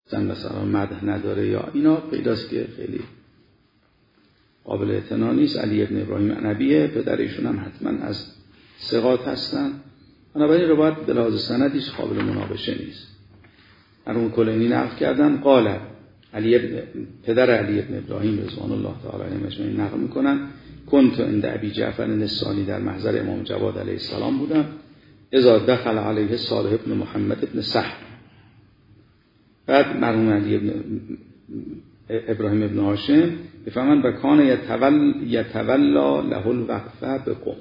مثلا مدح نداره یا اینا پیداست که خیلی قابل اعتنا نیست. علی ابن ابراهیم عنبیه، پدر ایشون هم حتما از ثقات هستن، بنابراین روایت به لحاظ سندیش قابل مناقشه نیست. مرحوم کلینی نقل کردن قال پدر علی ابن ابراهیم رضوان الله تعالی علیه اجمعین نقل میکنن کنت عند ابی جعفر النسانی، در محضر امام جواد علیه السلام بودم، اذا دخل علیه صالح ابن محمد ابن سهل. بعد مرحوم علی ابن ابراهیم ابن هاشم بفهمن بکان یتولا له الوقفه بقم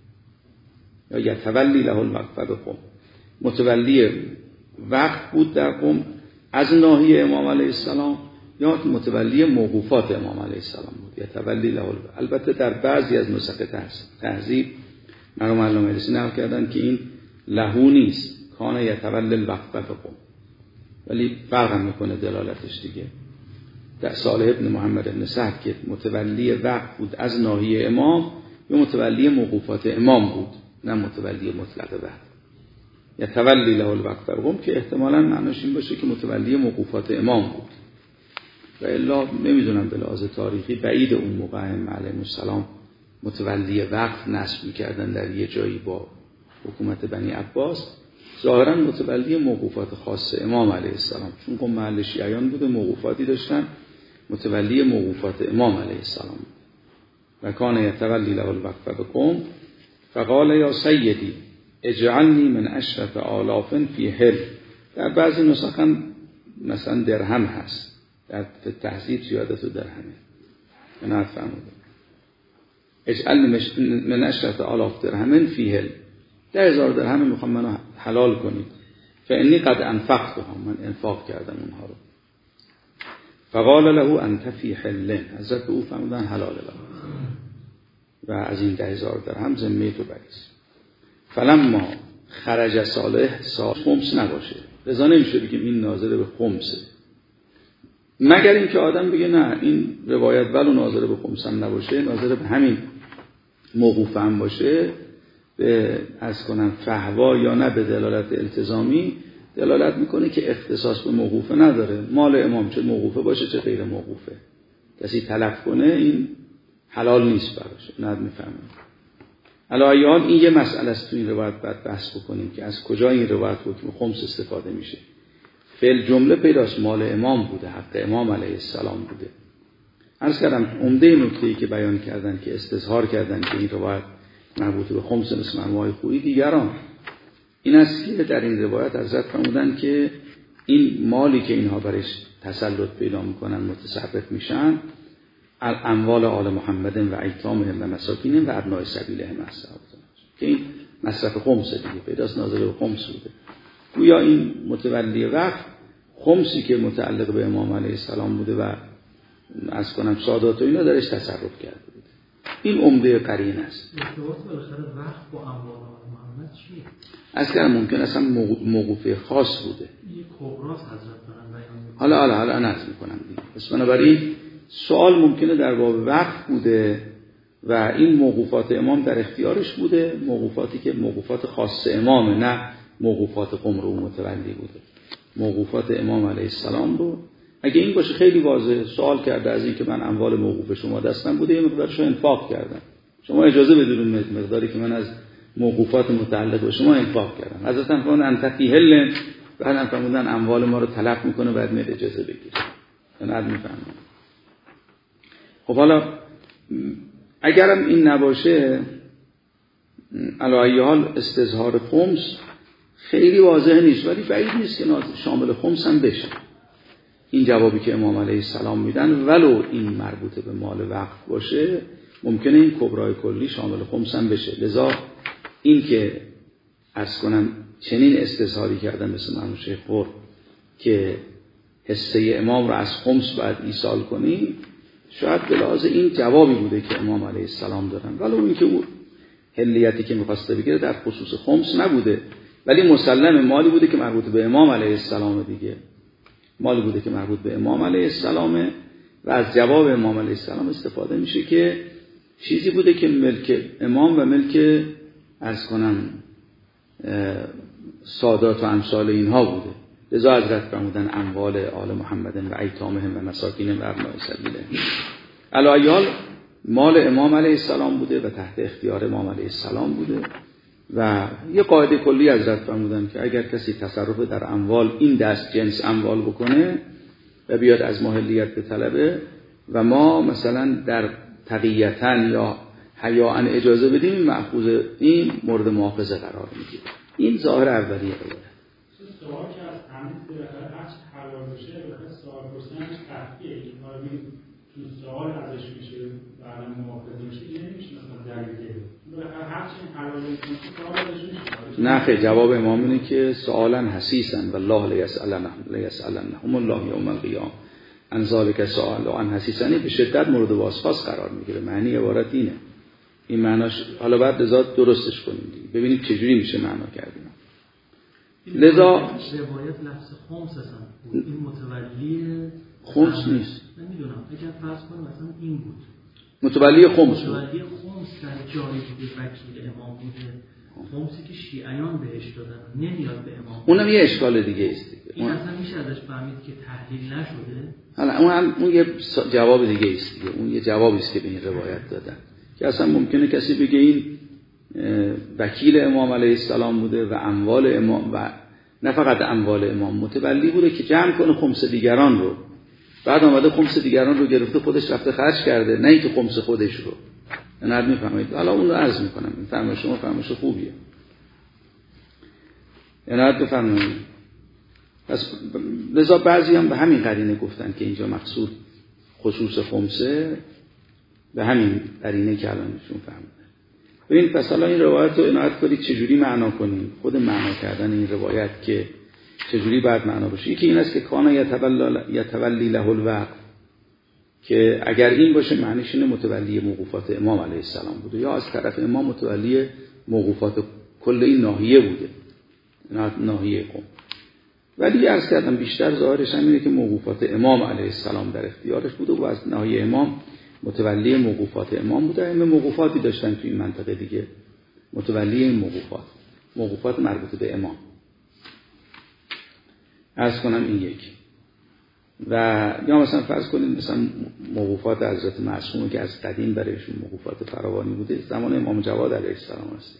یا یتولی له الوقفه بقم، متولی وقت بود در قم از ناحیه امام علیه السلام یا متولی موقوفات امام علیه السلام بود. یتولی له، البته در بعضی از نسخ تهذیب مرحوم علامه ادریسی نقل کردن که این لهو نیست، کان یتولی الوقفه بقم، ولی فرق هم میکنه دلالتش دیگه. در صالح ابن محمد ابن سهل که متولی وقت بود از ناحیه امام یا متولی موقوفات امام بود، نه متولی مطلق وقت. یتولی له الوقفه بقم که احتمالاً معناش این باشه که متولی موقوفات امام بود، و الا نمیدونم به لحاظ تاریخی بعید اون موقع علیه السلام متولی وقت نصب میکردن در یه جایی با حکومت بنی عباس. ظاهرا متولی موقوفات خاص امام علیه السلام، چون قم محل شیعیان بوده موقوفاتی داشتن، متولی موقوفات امام علیه السلام و کان یتولی له الوقفه بقم فقال یا سیدی اجعلنی من 10,000 فی هل. در بعضی نسخ هم مثلا درهم هست، در تحصیل زیادت درهمه، نه فرموده اجعلنی من 10,000 درهم فی هل، 10,000 درهم میخوام منو حلال کنید، فانی قد انفقتها، من انفاق کردم اونها رو. فقال له انت فی حل، حضرت او فرمودن حلال له و از این 10,000 درهم ذمه تو بریز. فلما خرج صالح خمس نباشه، لذا نمیشه بگیم این ناظر به خمسه، مگر اینکه آدم بگه نه این روایت ولو ناظر به خمس هم نباشه، ناظر به همین موقوف هم باشه، به از کنم فهوا یا نه به دلالت التزامی دلالت میکنه که اختصاص به موقوفه نداره، مال امام چه موقوفه باشه چه غیر موقوفه، کسی تلف کنه این حلال نیست براش. نه میفهمه. علایان این یه مسئله است تو این روایت باید بحث بکنیم که از کجا این روایت حکم خمس استفاده میشه. فعل جمله پیداست مال امام بوده، حق امام علیه السلام بوده. عرض کردم عمده نکته‌ای که بیان کردن که استظهار کردن که این روایت مربوط به خمس مثل مرموهای خویی دیگران، این است که در این روایت حضرت فرمودن که این مالی که اینها برش تسلط پیدا میکنن متصرف میشن، اموال آل محمد و ایتامهم و مساکینهم و ابناء سبیلهم است، که این مصرف خمس دیگه پیداست ناظر به خمس بوده. گویا این متولی وقت خمسی که متعلق به امام علیه السلام بوده و از کنم سادات و اینا درش تصرف کرده بوده. این عمده قرین است. وقت با اموال آل محمد چیه؟ از کنم ممکن اصلا موقوفه خاص بوده. این کبراس حضرت دارن بیان. حالا نظر میکنم دیگه. پس بنابراین سوال ممکنه در باب وقت بوده و این موقوفات امام در اختیارش بوده، موقوفاتی که موقوفات خاص امامه، نه موقوفات قم رو متولی بوده، موقوفات امام علیه السلام رو. اگه این باشه خیلی واضحه، سوال کرده از این که من اموال موقوف شما دستم بوده یه مقدارش رو انفاق کردم، شما اجازه بدید اون مقداری که من از موقوفات متعلق به شما انفاق کردم. حضرت فرمودن انت فی حل، بعدم فرمودن اموال ما رو تلف میکنه بعد میاد اجازه بگیر. نه میفهمم. خب حالا اگرم این نباشه، علی ای حال استظهار خمس خیلی واضح نیست، ولی بعید نیست که شامل خمس هم بشه. این جوابی که امام علیه السلام میدن ولو این مربوط به مال وقف باشه، ممکنه این کبرای کلی شامل خمس هم بشه. لذا این که عرض کنم چنین استظهاری کردن مثل مرحوم شیخ خور که حصه امام رو از خمس باید ایصال کنیم، شاید به لحاظ این جوابی بوده که امام علیه السلام دارن، ولو این که او حلیتی که میخواسته بگیره در خصوص خمس نبوده، ولی مسلم مالی بوده که مربوط به امام علیه السلام دیگه، مالی بوده که مربوط به امام علیه السلام و از جواب امام علیه السلام استفاده میشه که چیزی بوده که ملک امام و ملک عرض کنم سادات و امثال اینها بوده. لذا حضرت فرمودن اموال آل محمد و ایتامهم و مساکینهم و ابناء سبیلهم. علی ای حال مال امام علیه السلام بوده و تحت اختیار امام علیه السلام بوده و یه قاعده کلی حضرت فرمودن که اگر کسی تصرف در اموال این دست جنس اموال بکنه و بیاد از ما حلیت به طلبه و ما مثلا در تقییتاً یا حیاءً اجازه بدیم، این مأخوذ این مورد مؤاخذه قرار میگیره. این ظاهر اولیه روایت. سوال که از همین بالاخره هر چی حلال بشه بالاخره سوال پرسیدنش تحقیقه، این کار تو سوال ازش میشه بعد مؤاخذه میشه، این نمیشه مثلا دلیل بالاخره هر چی حلال میشه سوال ازش میشه. نه خیر، جواب امام اینه که سؤالا حسیسا والله لیسألنهم الله یوم القیامه عن ذلک سؤال عن حسیسنی به شدت مورد واسطاس قرار میگیره. معنی عبارت اینه. این معناش حالا بعد لذا درستش کنیم ببینیم چجوری میشه معنا کردیم. لذا روایت لفظ خمس هستن، این متولی خمس نیست. نمیدونم اگر فرض کنیم مثلا این بود متولی خمس بود. متولی خمس در جایی بوده وکیل امام بوده، خمسی که شیعیان بهش دادن نمیاد به امام. اونم یه اشکال دیگه است. این اصلا میشه ازش فهمید که تحلیل نشده. حالا اون یه جواب دیگه است دیگه. اون یه جوابی است که به این روایت دادن که اصلا ممکنه کسی بگه این وکیل امام علیه السلام بوده و اموال امام و نه فقط اموال امام متولی بوده که جمع کنه خمس دیگران رو، بعد آمده خمس دیگران رو گرفته خودش رفته خرج کرده، نه اینکه خمس خودش رو. نه میفهمید. حالا اون رو عرض میکنم، این فهم شما فهمش خوبیه. نه بفرمایید. پس لذا بعضی هم به همین قرینه گفتن که اینجا مقصود خصوص خمسه، به همین قرینه که الانشون فهمیدن. ببین پس حالا این روایت رو عنایت کنید چجوری معنا کنیم. خود معنا کردن این روایت که چجوری باید معنا بشه، یکی این است که کانا یتولی له الوقف، که اگر این باشه معنیش اینه متولی موقوفات امام علیه السلام بوده یا از طرف امام متولی موقوفات کل این ناحیه بوده، ناحیه قم. ولی عرض کردم بیشتر ظاهرش هم اینه که موقوفات امام علیه السلام در اختیارش بوده و از ناحیه امام متولی موقوفات امام بوده. همه موقوفاتی داشتن تو این منطقه دیگه، متولی این موقوفات مربوط به امام. عرض کنم این یک. و یا مثلا فرض کنید مثلا موقوفات حضرت معصوم که از قدیم برایشون موقوفات فراوانی بوده، زمان امام جواد علیه السلام هست.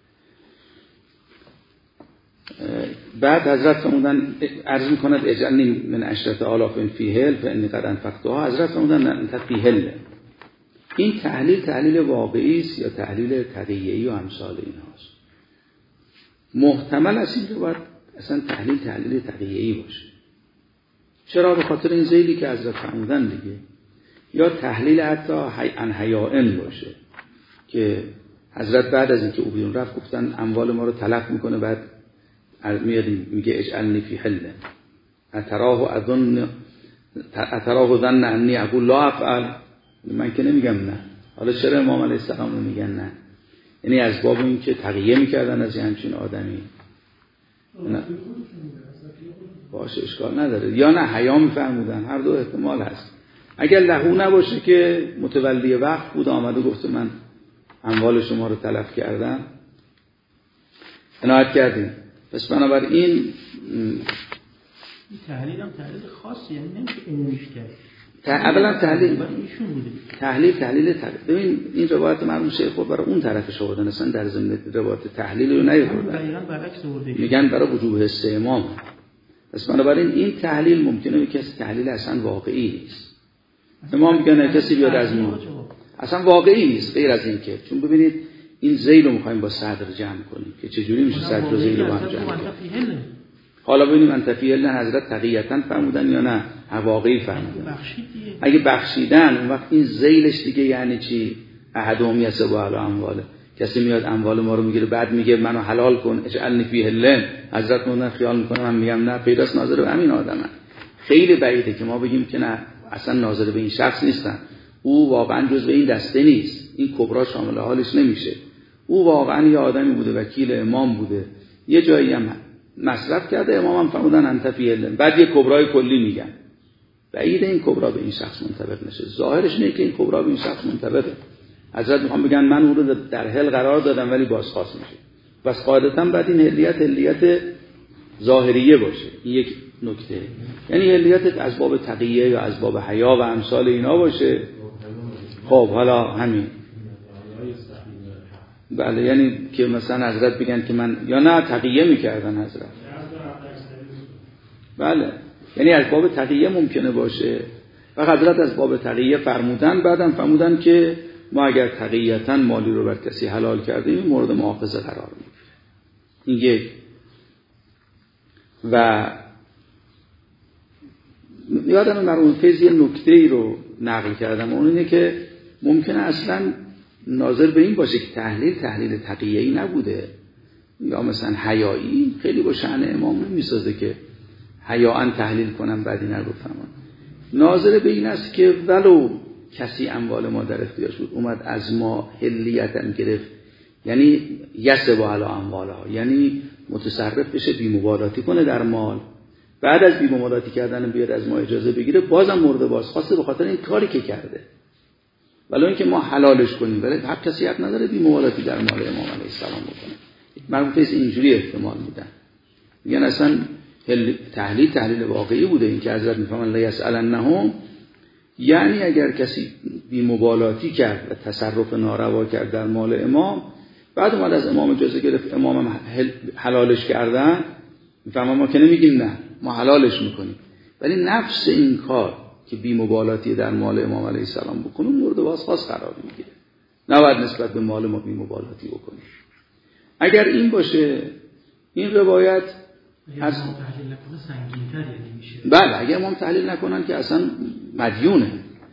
بعد حضرت فرمودن عرض می‌کند اجعلنی من عشرة آلاف فی هل فانی قد انفقتها. حضرت فرمودن انت فی هل. این تحلیل واقعی است یا تحلیل تقیه‌ای و امثال اینهاست؟ محتمل است این رو باید اصلا تحلیل تقیه‌ای باشه. چرا؟ به خاطر این ذیلی که حضرت فرمودن دیگه. یا تحلیل حتی عن حیائن باشه که حضرت بعد از اینکه او بیرون رفت گفتن اموال ما رو تلف میکنه، بعد میگه اجعلنی فی حل اتراه ظن انی اقول لا افعل. من که نمیگم نه. حالا چرا امام علیه السلام رو میگن نه؟ یعنی از باب این که تقیه میکردن از همچین آدمی. نه باشه اشکال نداره، یا نه حیا میفرمودن، هر دو احتمال هست. اگر لهو نباشه که متولی وقت بود آمده گفته من اموال شما رو تلف کردم، عنایت کردیم. پس بنابراین این تحلیل هم تحلیل خاصی، یعنی نمیشه عمومیش کرد. اولا تحلیل ببین این روایت مرحوم شیخ خود برای اون طرفش آوردن، اصلا در ضمن روایت تحلیل رو نیاوردن، دقیقاً برعکس آورده، میگن برای وجوب حس امام. پس بنابراین این تحلیل ممکنه کسی تحلیل اصلا واقعی نیست. امام میگن کسی بیاد از ما اصلا واقعی نیست، غیر از این که چون ببینید این ذیل رو می‌خوایم با صدر جمع کنیم که چجوری میشه صدر و ذیل رو با هم جمع کنیم. حالا ببینیم انتفیل نه حضرت تقییتاً فرمودن یا نه واقعی فرمودن. اگه بخشیدن اون وقت این ذیلش دیگه یعنی چی؟ احدهم یسب علی امواله، کسی میاد اموال ما رو میگیره بعد میگه منو حلال کن اجعلنی فی حل. حضرت مردن خیال میکنه من میگم نه، پیداست ناظر به همین آدمه. خیلی بعیده که ما بگیم که نه اصلا ناظر به این شخص نیستن، او واقعا جزء این دسته نیست، این کبرا شامل حالش نمیشه. او واقعا یه آدمی بوده، وکیل امام بوده، یه جایی هم مصرف کرده، امام هم فرمودن انت فی حل، بعد یه کبرای کلی میگن. بعید این کبرا به این شخص منطبق نشه. ظاهرش اینه که این کبرا به این شخص منطبقه. حضرت میخوام بگن من او رو در حل قرار دادم ولی بازخواست میشه. بس قاعدتا بعد این حلیت ظاهریه باشه. این یک نکته، یعنی علیتت از باب تقیه یا از باب حیا و امثال اینا باشه. خب حالا همین بله، یعنی که مثلا حضرت بگن که من یا نه تقیه میکردن حضرت، بله، یعنی از باب تقیه ممکنه باشه و حضرت از باب تقیه فرمودن، بعدم فرمودن که ما اگر تقییتاً مالی رو بر کسی حلال کردیم مورد مؤاخذه قرار میگیره. این یک. و یادم مرحوم فیض یه نکته‌ای رو نقل کردم، اون اینه که ممکنه اصلا ناظر به این باشه که تحلیل تقیه‌ای نبوده یا مثلا حیایی، خیلی با شأن امام نمیسازه که حیاءً تحلیل کنم بعدی نگفتم. ناظر به این است که ولو کسی اموال ما در اختیارش بود اومد از ما حلیتاً گرفت، یعنی یسب علی اموالها، یعنی متصرف بشه بی‌مبالاتی کنه در مال، بعد از بی‌مبالاتی کردن بیاد از ما اجازه بگیره، بازم مورد بازخواسته به خاطر این کاری که کرده، ولی اینکه ما حلالش کنیم، ولی هر کسی حق نداره بی‌مبالاتی در مال امام علیه السلام بکنه. مرحوم فیض اینجوری احتمال میدن، میگن اصلا تحلیل واقعی بوده. این که حضرت میفهمن لا یسألنهم، یعنی اگر کسی بی‌مبالاتی کرد و تصرف ناروا کرد در مال امام، بعد اومد از امام اجازه گرفت، امام حلالش کردن، میفهمن ما که نمیگیم نه، ما حلالش میکنیم، ولی نفس این کار که بی‌مبالاتی در مال امام علیه السلام بکنه مورد بازخواست قرار میگیره. نباید نسبت به مال ما بی‌مبالاتی بکنیم. اگر این باشه، این روایت از امام تحلیل نکنه سنگین‌تر یعنی میشه. بله، اگر امام تحلیل نکنن که اصلا مدیونه.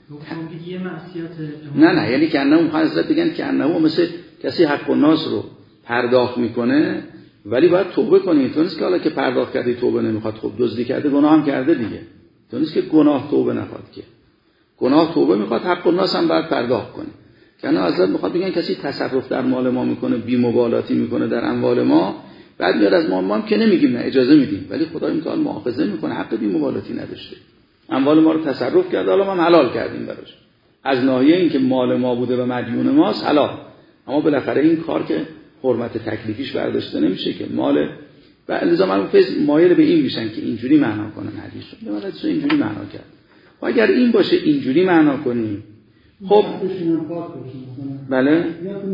یه معصیت نه یعنی که انه حضرت بگن که انه مثل کسی حق الناس رو پرداخت میکنه ولی باید توبه کنه. اینطور نیست که حالا که پرداخت کرده توبه نمیخواد، خب دزدی کرده گناه هم کرده دیگه. اینطور نیست که گناه توبه نخواد، که گناه توبه میخواد، حق الناس هم باید پرداخت کنه. که انه حضرت میخواد بگن کسی تصرف در مال ما میکنه، بی‌مبالاتی میکنه در اموال ما، بعد میاد از ما هم که نمیگیم نه، اجازه میدیم، ولی خدای متعال مؤاخذه میکنه، حق بی‌مبالاتی نداشته، اموال ما رو تصرف کرده، حالا ما حلال کردیم براش. از ناحیه این که مال ما بوده و مدیون ماست حلال، اما بالاخره این کار که حرمت تکلیفیش برداشته نمیشه که مال، و الزاما مایل به این میشن که اینجوری معنا کنن حدیث رو، حدیث رو اینجوری معنا کرد. و اگر این باشه اینجوری معنا کنیم، خب بله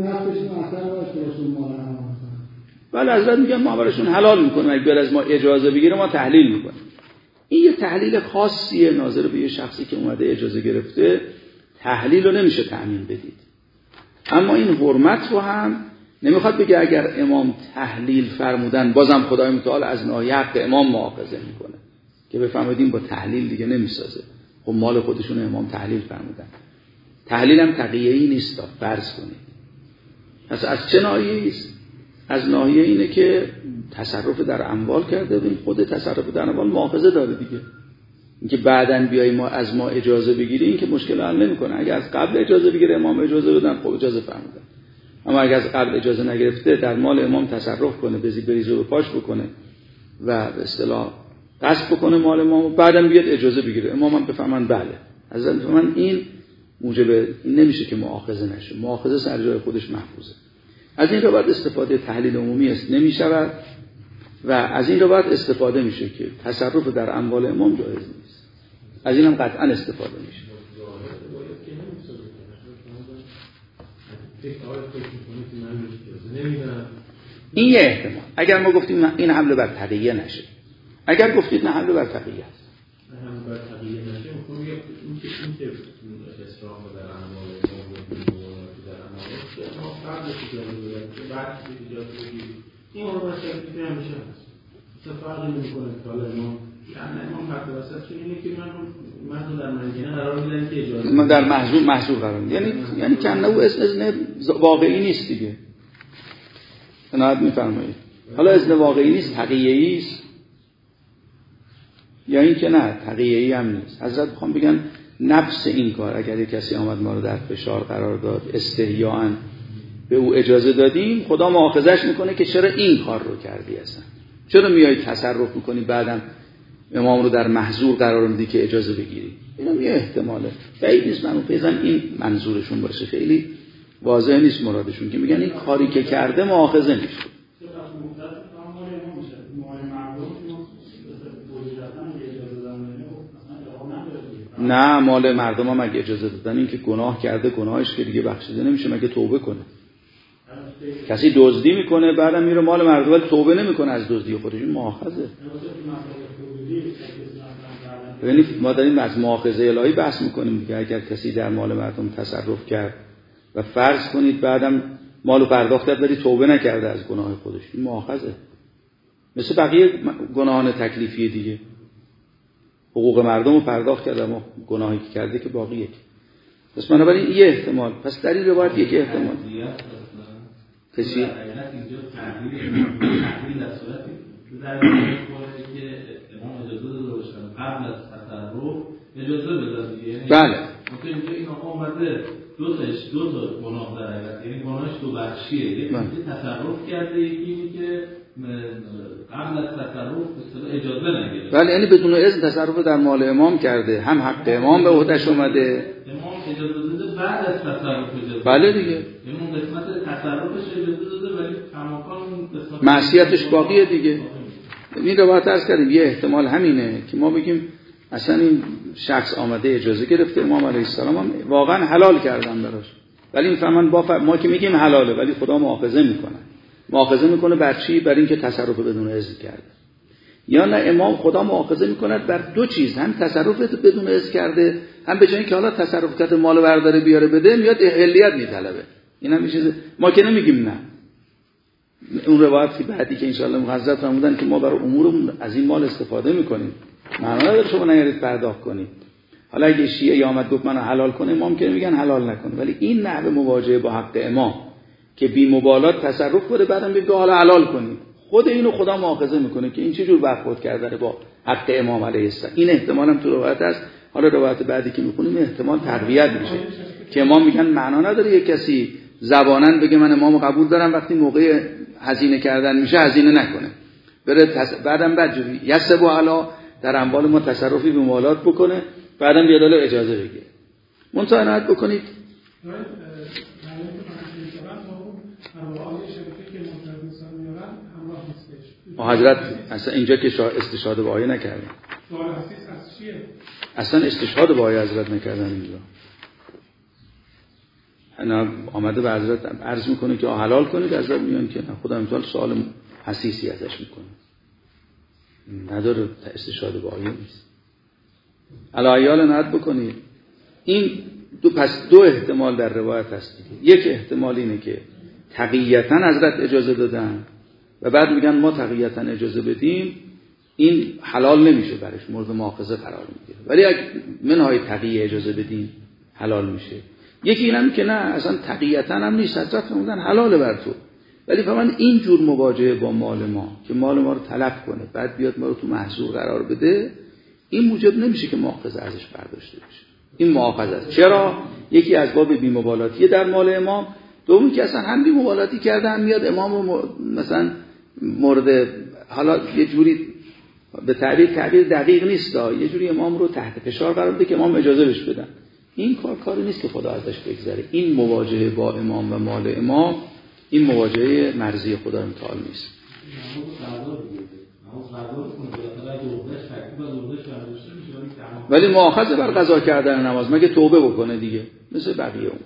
بله، حضرت میگن ما براشون حلال میکنیم، اگر از ما اجازه بگیره ما تحلیل میکنیم. این یه تحلیل خاصیه ناظر به یه شخصی که اومده اجازه گرفته، تحلیل رو نمیشه تأمین بدید. اما این حرمت رو هم نمیخواد بگه اگر امام تحلیل فرمودن بازم خدای متعال از ناحیه حق امام مؤاخذه میکنه، که بفهمید با تحلیل دیگه نمیسازه. خب مال خودشون امام تحلیل فرمودن، تحلیل هم تقیه‌ای نیست. فرض کنید پس از چه ناحیه‌ای است؟ از ناحیه اینه که تصرف در اموال کرده، این خود تصرف در اموال مؤاخذه داره دیگه. اینکه بعداً بیای ما از ما اجازه بگیری، این که مشکل حل نمیکنه. اگر از قبل اجازه بگیره امام اجازه بدن، خب اجازه فرمودن. اما اگر از قبل اجازه نگرفته در مال امام تصرف کنه، بریزه و پاش بکنه و به اصطلاح غصب بکنه مال امام، بعداً بیاد اجازه بگیره، امام هم بفهمن بله حضرت بفهمن، این موجب این نمیشه که مؤاخذه نشه. مؤاخذه سر جای خودش محفوظه. از این رو باید استفاده تحلیل عمومی است نمیشود و از این رو باید استفاده میشه که تصرف در اموال امام جایز نیست. از این هم قطعا استفاده میشه. این یه احتمال. اگر ما گفتیم این حمله بر تقیه نشه، اگر گفتید نه حمله بر تقیه است، حمله بر تقیه نشه، اون که اسراف در اموال در اموال ما قبلش اجازه بعد اجازه بگیریم، این حرمت شرعی هم میشه هست فرقی نمیکنه که حالا امام حق وسط چون اینه که من در مدینه قرار میدن که اجازه من در محضور قرار میدن، یعنی کنه او اذن واقعی نیست دیگه. عنایت میفرمایید. حالا اذن واقعی نیست، تقیه‌ای است، یا این که نه تقیه‌ای هم نیست. حضرت میخوام بگن نفس این کار، اگر کسی آمد ما رو در فشار قرار داد، استحیاءً به او اجازه دادیم، خدا مؤاخذش میکنه که چرا این کار رو کردی، اصلا چرا میای تصرف میکنی بعدم امام رو در محظور قرار میدی که اجازه بگیری. اینم یه احتماله، بعید نیست من فیضاً این منظورشون باشه، خیلی واضح نیست مرادشون که میگن این کاری که کرده مؤاخذه میشه. نه مال مردم هم اگه اجازه دادن این که گناه کرده گناهش که دیگه بخشیده نمیشه مگه توبه کنه. کسی دزدی میکنه بعدم میره مال مردم ولی توبه نمیکنه از دزدی خودش، این مؤاخذه. ببینید ما داریم از مؤاخذه الهی بحث میکنیم دیگه. اگر کسی در مال مردم تصرف کرد و فرض کنید بعدم مالو پرداخت کرد ولی توبه نکرده از گناه خودش، این مؤاخذه. مثل بقیه گناهان تکلیفی دیگه، حقوق مردم رو پرداخت کرده اما گناهی که کرده که باقیه. پس بنابراین یه احتمال، پس در این روایت یک احتمال کسی اینجا تحویل در صورتی در که امام اجازه داده باشن قبل از تصرف اجازه بدن دیگه. بله مثلا اینجا این آقا اومده دو تا گناه در حقیقت، یعنی گناهش دو بخشیه، یکی تصرف کرده یکی که قبل از تصرف به اجازه نگرفته. بله یعنی بدون اذن تصرف در مال امام کرده، هم حق امام به عهده‌اش اومده، امام اجازه داده بعد از تصرف اجازه. بله دیگه اون قسمت تصرفش اجازه داده ولی کماکان اون قسمت معصیتش باقیه دیگه. این روایت عرض کردیم یه احتمال همینه که ما بگیم اصلا این شخص آمده اجازه گرفته، امام علیه السلام هم واقعا حلال کردن براش، ولی میفهمن ما که میگیم حلاله ولی خدا مؤاخذه میکنه. مؤاخذه میکنه بر چی؟ بر این که تصرف بدون اذن کرده. یا نه امام خدا مؤاخذه میکنه بر دو چیز، هم تصرف بدون اذن کرده، هم به جای اینکه حالا تصرف کرده مال برداره بیاره بده میاد اهلیت میطلبه. این هم چیز ما که نمیگیم نه. اون روایت بعدی که ان شاء الله مغذات فرمودن که ما برای امورمون از این مال استفاده میکنیم، معنا نداره شما نگرید پرداخت کنید. حالا اگه شیعه آمد گفت منو حلال کنه، امام که میگن حلال نکنه، ولی این نحوه مواجهه با حق امام که بی مبالات تصرف کنه بعدم بگه حالا حلال کنید، خود اینو خدا مؤاخذه میکنه که این چه جور برخورد کرده با حق امام علیه السلام. این احتمال هم تو روایت هست. حالا روایت بعدی که میخونیم احتمال تقویت میشه که امام میگن معنا نداره یک کسی زبانن بگه من امامو قبول دارم وقتی موقع هزینه کردن میشه هزینه نکنه، بره بعدم بعد یسبو علا در اموال ما تصرفی به مالات بکنه بعدم بیاد اجازه بگیره. منتها عنایت بکنید حضرت اصلا اینجا که استشهاد به آیه نکردن، اصلا استشهاد به آیه حضرت نکردن. اینجا انا آمده به حضرت عرض میکنه که حلال کنید، حضرت میگن که نه، خدا امثال سوال حسیسی ازش میکنه، نداره استشهاد به آیه نیست. علایال نهاد بکنید. این دو احتمال در روایت هست دیگه. یک احتمال اینه که تقییتاً حضرت اجازه دادن و بعد میگن ما تقییتاً اجازه بدیم، این حلال نمیشه برش، مورد مؤاخذه قرار میگیره، ولی اگه منهای تقییه اجازه بدیم حلال میشه. یکی اینم که نه اصلا تقییتاً هم نیست، حضرت فرمودن حلاله بر تو، ولی فهمن این جور مواجهه با مال ما که مال ما رو تلف کنه بعد بیاد ما رو تو محظور قرار بده، این موجب نمیشه که مؤاخذه ازش برداشته بشه. این مؤاخذه است. چرا؟ یکی از باب بی‌مبالاتی در مال امام، دومی که اصلا هم بی‌مبالاتی کرده هم میاد امام رو مثلا مورد حالا یه جوری به تعبیر دقیق نیست، یه جوری امام رو تحت فشار قرار بده که امام اجازه بهش بدن. این کاری نیست که خدا ازش بگذره. این مواجهه با امام و مال امام این مواجهه مرضی خدا متعال نیست. ولی مؤاخذه بر قضا کردن نماز، مگه توبه بکنه دیگه مثل بقیه اون.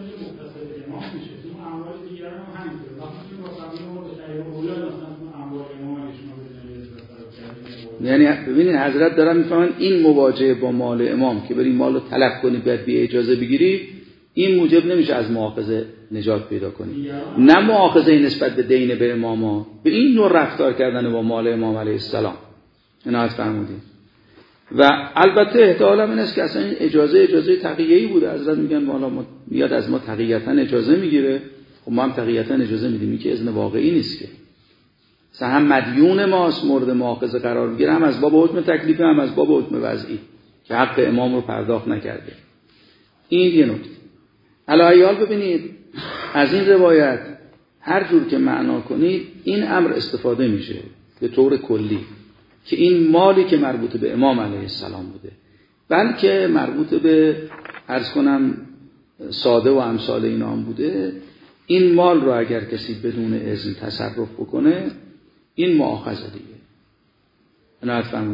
یعنی ببینید حضرت دارن میفهمن این مواجهه با مال امام که بری مال رو طلب کنی بعد بی اجازه بگیری، این موجب نمیشه از مؤاخذه نجات پیدا کنی. نه مؤاخذه نسبت به دین به اماما، به این نوع رفتار کردن با مال امام علیه السلام عنایت فرمودید. و البته احتمال هم این است که اصلا این اجازه تقیه‌ای بوده. حضرت میگن حالا میاد از ما تقییتاً اجازه میگیره، خب ما هم تقییتاً اجازه میدیم، این که اذن واقعی نیست که هم مدیون ماست مورد مؤاخذه قرار میگیره، هم از باب حکم تکلیفی هم از باب حکم وضعی که حق امام رو پرداخت نکرده. این یه نکته. علایال ببینید از این روایت هر جور که معنا کنید این امر استفاده میشه به طور کلی که این مالی که مربوط به امام علیه السلام بوده، بلکه مربوط به عرض کنم ساده و امثال اینا هم بوده، این مال رو اگر کسی بدون اذن تصرف بکنه این مؤاخذه دیگه. عنایت فرمودین.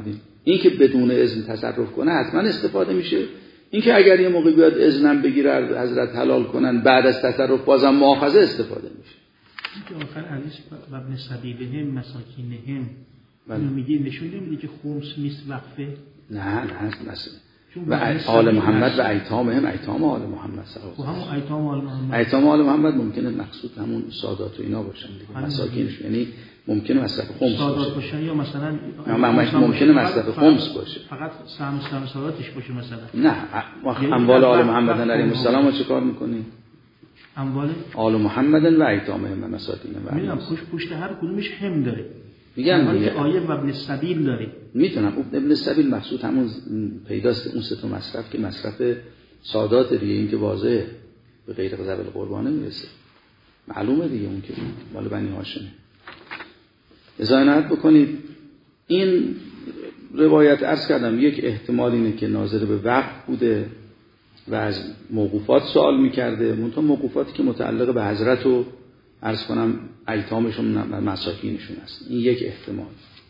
این که بدون اذن تصرف کنه حتما استفاده میشه. این که اگر یه موقع بیاد اذنم بگیره حضرت حلال کنن بعد از تصرف بازم مؤاخذه استفاده میشه. این که آخر حدیث و ابن سبیلهم مساکینهم اینو میگه نشون نمیده که خمس نیست وقفه؟ نه مثلا و آل محمد و ایتامهم ایتام آل محمد صلی الله علیه و ایتام آل محمد ممکنه مقصود همون سادات و اینا باشن دیگه، مساکینش یعنی ممکنه مصرف خمس سادات باشن یا مثلا ممکنه مصرف خمس باشه، فقط سهم ساداتش باشه مثلا. نه اموال آل محمد علیهم السلام رو چه کار میکنی؟ اموال آل محمد و ایتامهم و مساکینهم. میگم پشت هر کدومش هم داره. میگم دیگه آیه و ابن السبیل داره. میتونم ابن السبیل مقصود همون پیداست اون سه تا مصرف که مصرف سادات دیگه، این که واضحه به غیر ذبل قربانه میرسه، معلومه دیگه اون که مال بنی هاشمه. عنایت بکنید این روایت عرض کردم یک احتمال اینه که ناظر به وقت بوده و از موقوفات سوال میکرده، منتها موقوفاتی که متعلق به حضرت و عرض کنم ایتامشون و مساکینشون هست. این یک احتمال.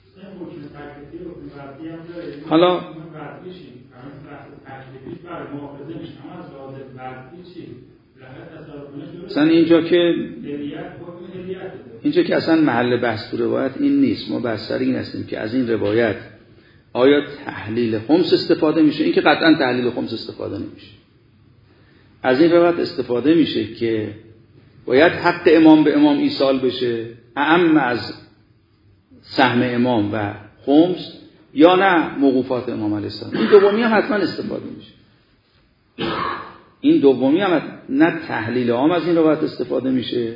حالا مثلا اینجا که اصلا محل بحث تو روایت این نیست، ما بحث سر این هستیم که از این روایت آیا تحلیل خمس استفاده میشه؟ این که قطعا تحلیل خمس استفاده نمیشه. از این روایت استفاده میشه که باید حق امام به امام ایصال بشه اعم از سهم امام و خمس یا نه موقوفات امام علیه السلام. این دومی هم حتما استفاده میشه. این دومی هم نه تحلیل عام از این روایت استفاده میشه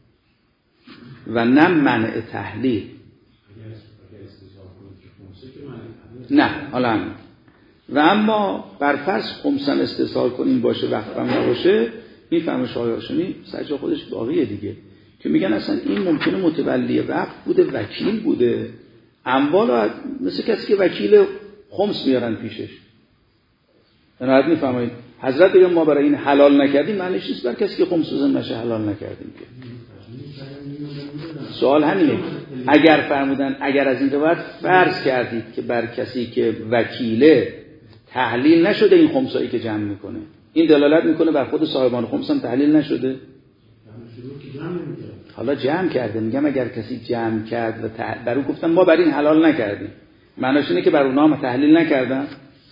و نه منع تحلیل. نه حالا و اما برفرض خمسن استحصال کنیم باشه وقفم نباشه، این فهم شایعشونی سجا خودش باقیه دیگه که میگن اصلا این ممکنه متولی وقف بوده، وکیل بوده، اموال مثل کسی که وکیل خمس میارن پیشش. عنایت میفرمایید حضرت بگم ما برای این حلال نکردیم معنیش نیست بر کسی که خمس بزن نشه حلال نکردیم که. سوال همینه، اگر فرمودن اگر از این روایت فرض کردید که بر کسی که وکیله تحلیل نشده این خمسایی که جمع میکنه، این دلالت میکنه بر خود صاحبان خمس هم تحلیل نشده. حالا جمع کرده، میگم اگر کسی جمع کرد و برای گفتن ما بر این حلال نکردیم، معناش اینه که بر اونها هم تحلیل نکردن.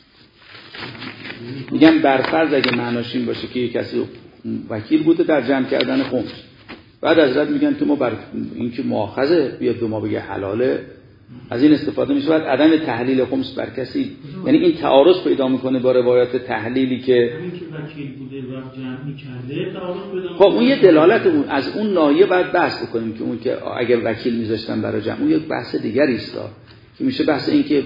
میگم برفرض اگه معناش این باشه که کسی وکیل بوده در جمع کردن خمس، بعد حضرت میگن که ما بر این که مؤاخذه بیاد به ما بگه حلاله، از این استفاده میشه. بعد عدم تحلیل خمس بر کسی، یعنی این تعارض پیدا میکنه با روایات تحلیلی که وکیل بوده و جمع می‌کرده تعارض پیدا. خب اون یه دلالت از اون ناحیه بعد بحث بکنیم که اون که اگر وکیل میذاشتن برای جمع، اون یک بحث دیگری است که میشه بحث این که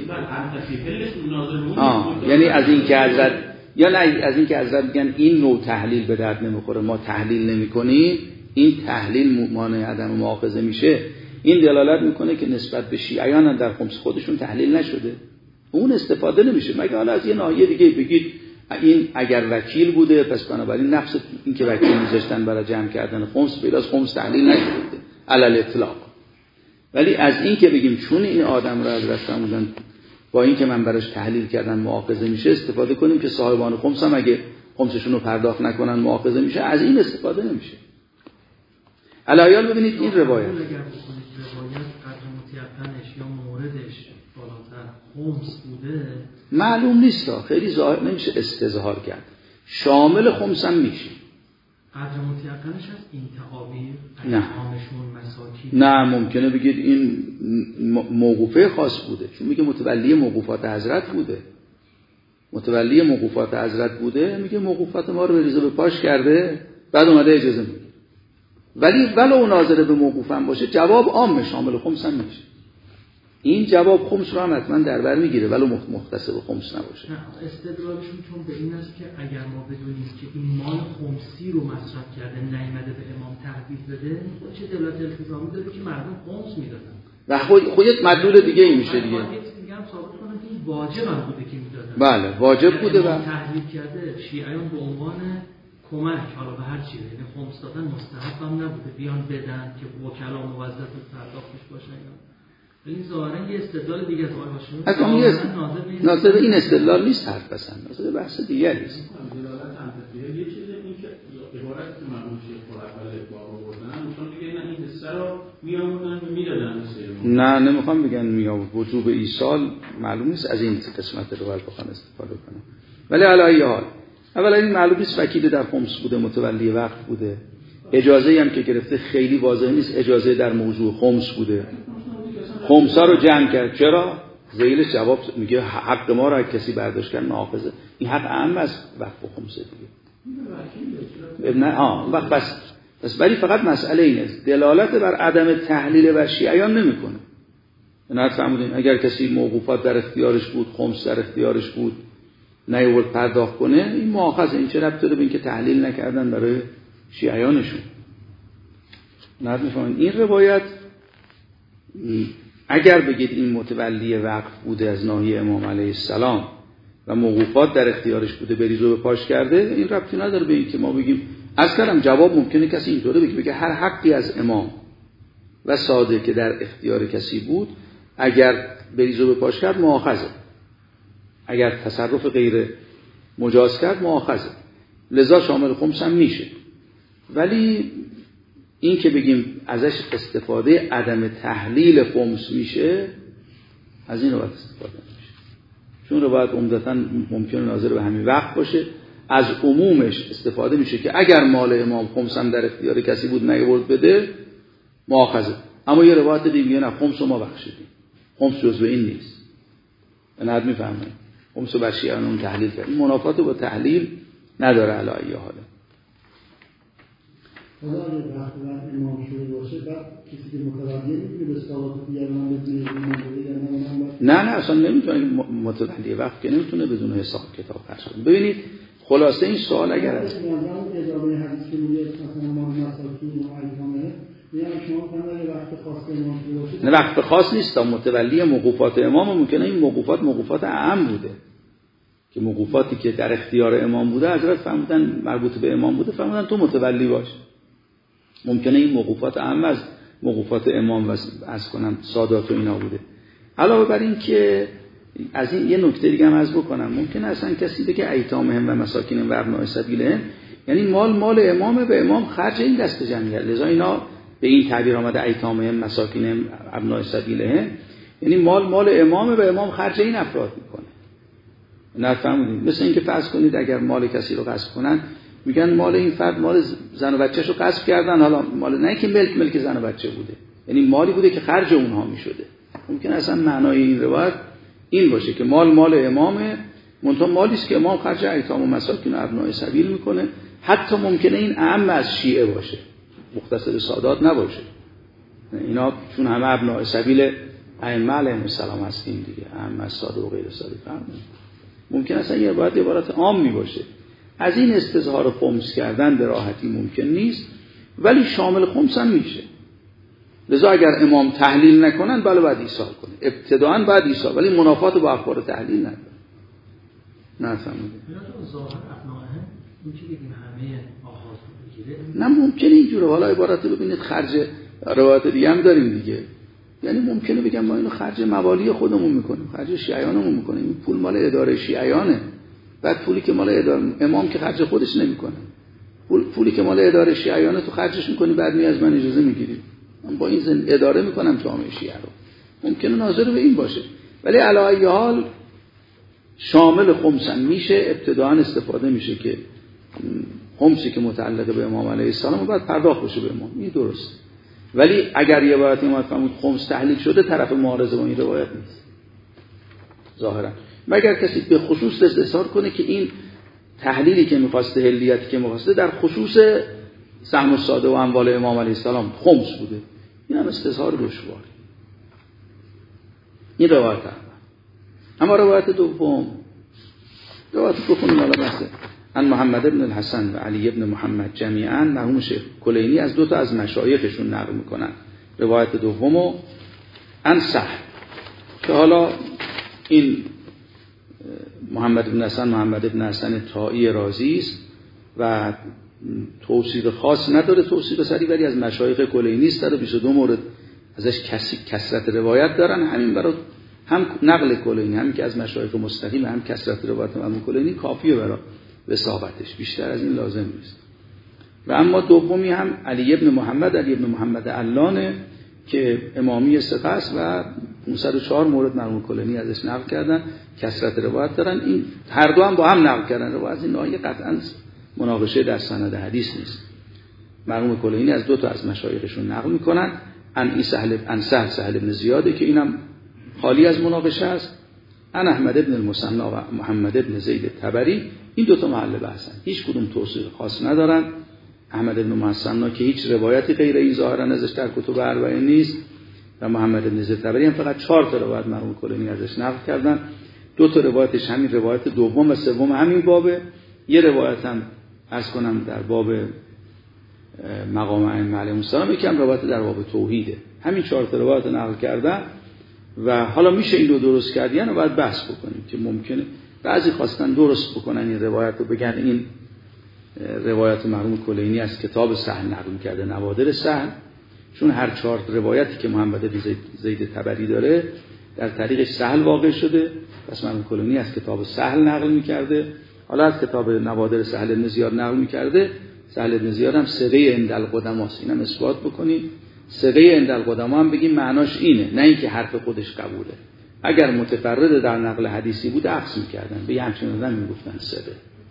یعنی از این که حضرت یا نه از این که حضرت میگن این نوع تحلیل به درد نمیخوره، ما تحلیل نمی‌کنیم، این تحلیل مانع عدم مؤاخذه میشه. این دلالت میکنه که نسبت به شیعیان در خمس خودشون تحلیل نشده، اون استفاده نمیشه. مگه حالا از یه ناحیه دیگه بگید این اگر وکیل بوده پس بنابراین نفس این که وکیل میذاشتن برای جمع کردن خمس پیداست خمس تحلیل نشده علل اطلاق. ولی از این که بگیم چون این آدم را حضرت فرمودن با این که من براش تحلیل کردن مؤاخذه میشه استفاده کنیم که صاحبان خمس هم اگه خمسشون رو پرداخت نکنن مؤاخذه میشه، از این استفاده نمیشه. علایال ببینید این روایت قدر متیقنش یا موردش بالاتر خمس بوده معلوم نیست، خیلی ظاهر نمیشه استظهار کرد، شامل خمس هم میشه. قدر متیقنش از این تعابیر نه مساکین نه ممکنه بگید این موقوفه خاص بوده، چون میگه متولی موقوفات حضرت بوده، متولی موقوفات حضرت بوده، میگه موقوفات ما رو بریزه به پاش کرده بعد اومده اجازه میده. ولی ولو ناظر به موقوف هم باشه جواب عام شامل خمس هم میشه. این جواب خمس رو هم حتما در بر میگیره ولو مختص به خمس نباشه. نه استدلالشون چون به این است که اگر ما بدونیم که این مال خمسی رو مصرف کرده نیامده به امام تحویل بده، چه دلالت التزامی داره که مردم خمس میدادن و خودت مدلول دیگه ای میشه دیگه. میگم ثابت کنم که این واجب هم بوده که میدادن. بله واجب بوده و تحویل کرده شیعیان به عنوان کمک حالا به هر چیزی، یعنی خمس دادن مستحب هم نبوده، بیان بدن که وکلا موظف پرداختش باشن. این ظاهرا یه استدلال دیگه از آقای هاشمی اصلا ناظر به این استدلال نیست حرف بزنن، ناظر بحث دیگری است. دلالت منطقیه یه چیزی این که عبارتی که مرحوم شیخ اول باب آوردن میخوان بگن این حسه رو میآوردن و میدادن نه نمیخوام بگن میآورد، وجوب ایصال معلوم نیست از این قسمت رو باید بخوام استفاده کنم. ولی علی ای حال اولا این معلوم نیست وکیل در خمس بوده، متولی وقت بوده، اجازه هم که گرفته خیلی واضح نیست اجازه در موضوع خمس بوده، خمسا رو جمع کرد. چرا؟ ذیلش جواب میگه حق ما رو کسی برداشت کرد ناقضه، این حق عام از وقف و خمسه دیگه. نه وقت بس ولی فقط مسئله اینه دلالت بر عدم تحلیل و شیعیان نمیکنه. نه فهمیدین اگر کسی موقوفات در اختیارش بود، خمس در اختیارش بود، نیورد پرداخت کنه، این مؤاخذه. این چه ربطی داره به اینکه تحلیل نکردن برای شیعیانشون؟ نه میفهمین این روایت اگر بگید این متولی وقف بوده از ناحیه امام علیه السلام و موقوفات در اختیارش بوده بریز و به پاش کرده، این ربطی نداره به این که ما بگیم. از کلم جواب ممکنه کسی اینطوره بگه هر حقی از امام و صادق که در اختیار کسی بود اگر بریز و به پاش کرد مؤاخذه، اگر تصرف غیر مجاز کرد مؤاخذه، لذا شامل خمس هم میشه. ولی این که بگیم ازش استفاده عدم تحلیل خمس میشه، از این روایت استفاده نمیشه، چون روایت عمدتاً ممکنه ناظر به همین وقت باشه. از عمومش استفاده میشه که اگر مال امام خمس هم در اختیار کسی بود نیورد بده مؤاخذه. اما یه روایت دیگه میگه نه خمس رو ما بخشیدیم، خمس جزو این نیست. نه میفهمه خمس رو بشیانون تحلیل کرد، این منافات با تحلیل نداره. علی ای حاله حالا اگه وقت امام شوری باشه بعد کسی که متولیه میتونه به صلات دیگران بدونه؟ نه اصلا نمیتونه. متولی وقت که نمیتونه بدون حساب کتاب خرج کنه. ببینید خلاصه این سوال اگر است ادامه حدیث که میگه مثلا ما مساکین و ایتامه میگن شما فهمیدید وقت خاص امام شوری باشه؟ نه وقت خاص نیست. متولی موقوفات امام ممکنه این موقوفات اعم بوده که موقوفاتی که در اختیار امام بوده حضرت فهمیدن مربوط به امام بوده، فهمیدن تو متولی باش. ممکنه این موقوفات اعم از موقوفات امام و از کنم سادات و اینا بوده. علاوه بر این که از این یه نکته دیگه هم عرض بکنم، ممکنه اصلا کسی بگه ایتامهم و مساکینهم و ابناء سبیلهم، یعنی مال امامه، به امام خرج این دست جمعیت، لذا اینا به این تعبیر آمده ایتامهم مساکینهم ابناء سبیلهم، یعنی مال امامه، به امام خرج این افراد میکنه. نفهمید؟ مثل اینکه فرض کنید اگر مال کسی رو غصب کنن میگن مال این فرد مال زن و بچه‌شو غصب کردن، حالا مال نه که ملک زن و بچه بوده، یعنی مالی بوده که خرج اونها میشده. ممکن اصلا معنای این روایت این باشه که مال امامه، منتها مالی است که امام خرج ایتام و مساکین و ابناء سبیل میکنه. حتی ممکنه این اعم از شیعه باشه، مختص به سادات نباشه. اینا چون همه ابناء سبیل ائمه علیهم السلام هستیم دیگه، اعم از ساده و غیر ساده فهمید. ممکن اصلا یه عبارت عام می باشه. از این استظهار خمس کردن به راحتی ممکن نیست، ولی شامل خمس هم میشه. لذا اگر امام تحلیل نکنن بله باید ایصال کنه، ابتداءً باید ایصال، ولی منافات با اخبار تحلیل نداره. نه فهمیدید؟ ظاهر ابناءه این که بگیم همه آغاز بگیره، نه ممکنه اینجوره. حالا عبارت ببینید خرج روایت دیگه هم داریم دیگه، یعنی ممکنه بگم ما اینو خرج موالی خودمون میکنیم، خرج شیعیانمون میکنیم، این پول مال اداره شیعیانه، بعد پولی که مال اداره امام که خرج خودش نمیکنه، پولی که مال اداره شیعیانه تو خرجش میکنی، بعد می از من اجازه میگیری من با این اداره میکنم جامعه شیعه رو. ممکنه ناظر به این باشه، ولی علی ای حال شامل خمسن میشه. ابتداءً استفاده میشه که خمسی که متعلق به امام علیه السلام باید پرداخت بشه به امام، این درست. ولی اگر یه روایت اومد فرمود خمس تحلیل شده، طرف معارضه با این روایت نیست ظاهرا، مگر کسی به خصوص استظهار کنه که این تحلیلی که می‌خواسته، حلیتی که می‌خواسته در خصوص سهم الساده و اموال امام علیه السلام خمس بوده، این هم استظهار دشوار. این روایت اول. اما روایت دوم حالا مثلا ان محمد ابن الحسن و علی ابن محمد جمیعا مرحوم شیخ کلینی از دو تا از مشایخشون نقل میکنن. روایت دومو ان سهل، که حالا این محمد ابن حسن طائی رازی است و توصیف خاص نداره، توصیف سری، ولی از مشایخ کلینی است. در 22 مورد ازش کثرت روایت دارن، همین برای هم نقل کلینی، هم که از مشایخ مستقیم، هم کثرت روایت امام کلینی کافیه برای وثاقتش، بیشتر از این لازم نیست. و اما دومی هم علی بن محمد علانه که امامی ثقه است و 504 مورد مرحوم کلینی ازش نقل کردن، کثرت روایت دارن. این هر دو هم با هم نقل کردن روایت، این نوعی قطعا مناقشه در سند حدیث نیست. مرحوم کلینی از دو تا از مشایخشون نقل میکنن، ان سهل بن زیاده که اینم خالی از مناقشه است، ان احمد بن المثنی و محمد بن زید تبری. این دو تا محل بحثن، هیچ کدوم توصیف خاص ندارن. احمد بن مثنی که هیچ روایتی غیر این ظاهرا ازش در کتب اربعه نیست و محمد بن زید تبری هم فقط 4 تا روایت مرحوم کلینی ازش نقل کردن. 2 تا روایتش همین روایت دوم و سوم همین بابه، یه روایت هم عرض کنم در باب مقام ائمه علیهم السلام، یکم روایت در باب توحیده. همین 4 تا روایت نقل کردن و حالا میشه این رو درست کردن و باید بحث بکنیم که ممکنه بعضی خواستن درست بکنن این روایت رو، بگن این روایت مرحوم کلینی از کتاب سهل نقل کرده، نوادر سهل، چون هر 4 روایتی که محمد بن زید تبری داره در طریق سهل واقع شده، پس مرحوم کلینی از کتاب سهل نقل میکرده. حالا از کتاب نوادر سهل بن زیاد نقل میکرده. سهل بن زیاد هم ثقه عند القدما است، اینم اثبات بکنیم. ثقه عند القدما هم بگیم معناش اینه، نه اینکه حرف خودش قبوله. اگر متفرد در نقل حدیثی بود عکس میکردن، به همچین آدم میگفتن ثقه.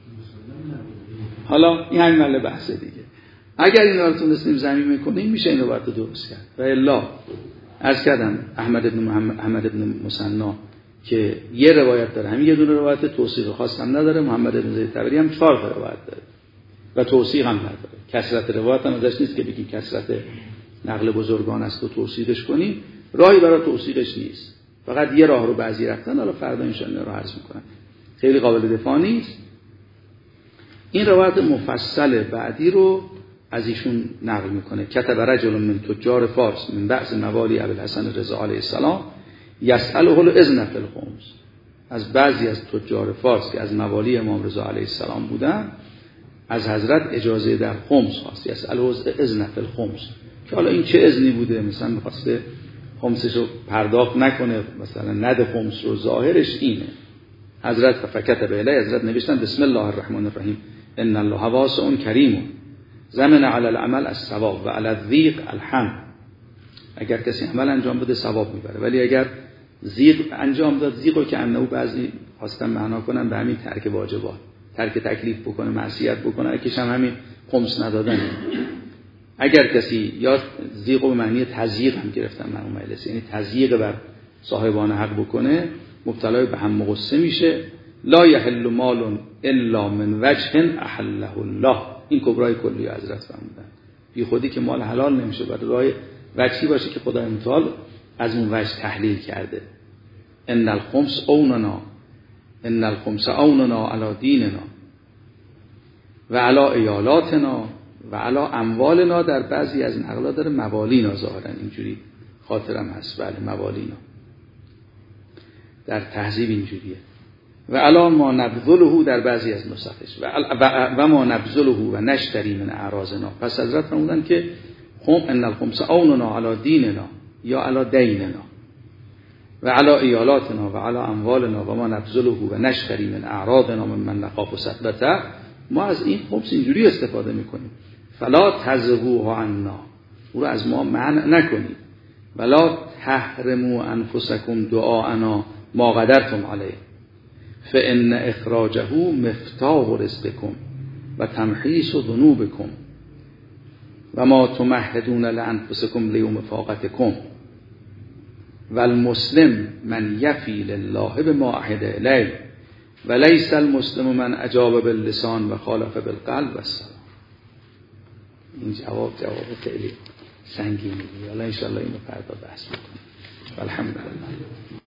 حالا این همین محل بحث دیگه. اگر اینا رو تونستیم زمین کنیم میشه این رو باید درست کرد. و الا عرض کردم احمد بن مثنی که یه روایت داره، همین یه دونه روایت، توصیف خاص هم نداره. محمد بن زید تبری هم 4 تا روایت داره و توصیف هم نداره. کثرت روایت هم ازش نیست که بگیم کثرت نقل بزرگان است و توصیفش کنیم، راهی برای توصیفش نیست. فقط یه راه رو بعضی رفتن، حالا فردا ان شاء الله رو عرض میکنم، خیلی قابل دفاع نیست. این روایت مفصل بعدی رو از ایشون نقل میکنه. کتب رجل من تجار فارس من بعض موالی ابوالحسن رضا علیه السلام یسأله الاذن فی الخمس. از بعضی از تجار فارس که از موالی امام رضا علیه السلام بودن از حضرت اجازه در خمس خواست. یسأله الاذن فی الخمس، که حالا این چه اذنی بوده؟ مثلا می‌خواسته خمسش رو پرداخت نکنه، مثلا نده خمس رو، ظاهرش اینه. حضرت فکتب الیه، حضرت نوشتن بسم الله الرحمن الرحیم ان الله واسع کریم زمن علی العمل الثواب و علی الضیق الحمد. اگر کسی عمل انجام بده ثواب میبره، ولی اگر ضیق انجام داد، ضیق رو که انه بعضی خواستن معنا کنن به همین ترک واجبات، ترک تکلیف بکنه، معصیت بکنه، اگرش هم همین خمس ندادن. اگر کسی یا ضیق به معنی تضییق هم گرفتن مرحوم مجلسی، یعنی تضییق بر صاحبان حق بکنه، مبتلا به هم مغصه میشه. لا یحل مال الا من وجه احله الله، این کبرای کلی حضرت فرمودن. بی خودی که مال حلال نمیشه، باید راه وجهی باشه که خدای متعال از اون وجه تحلیل کرده. ان الخمس اوننا، ان الخمس اوننا علی دیننا و علی ایالاتنا و علی اموالنا. در بعضی از نقلا داره موالینا، ظاهرا اینجوری خاطرم هست، بله موالینا، در تهذیب اینجوریه. و علی ما نبذله در بعضی از نسخش و ما نبذله و نشتری من اعراضنا. پس حضرت فرمودن که ان الخمس اوننا علی دیننا یا علی دیننا و علی ایالاتنا و علی اموالنا و ما نبذله و نشتری من اعراضنا من نخاف سطبته. ما از این خمس اینجوری استفاده میکنیم. فلا تزهوها عنا، او رو از ما منع نکنید. ولا تحرموا انفسکم دعاءنا ما قدرتم علیه فان اخراجه مفتاح رزقکم و تمحیص ذنوبکم و ما تمهدون لانفسکم لیوم فاقتکم و المسلم من یفی لله بما عهد الیه و لیس المسلم من اجاب باللسان و خالف بالقلب و السلام. این جواب خیلی سنگینی، حالا ان شاء الله اینو فردا بحث میکنیم. الحمدلله.